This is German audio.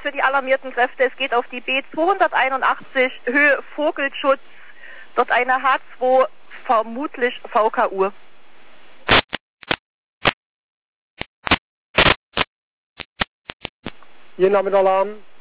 für die alarmierten Kräfte. Es geht auf die B281 Höhe Vogelschutz. Dort eine H2, vermutlich VKU. Ihr Name der Alarm?